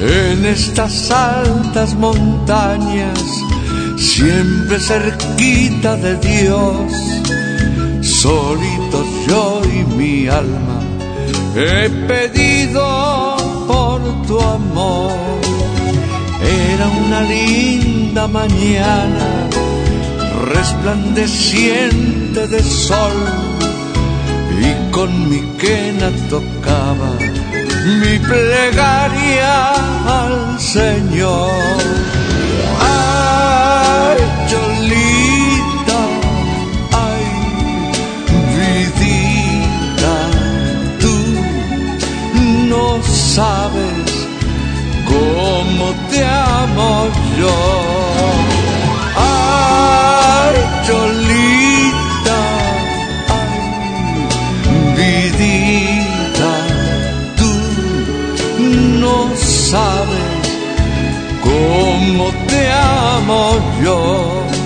en estas altas montañas, siempre cerquita de Dios, solito yo y mi alma, he pedido por tu amor. Era una linda mañana, resplandeciente de sol, y con mi quena tocaba mi plegaria al Señor. Ay, Cholita, ay, vidita, tú no sabes cómo te amo yo. Ay, Cholita, ay, vidita, tú no sabes cómo te amo yo.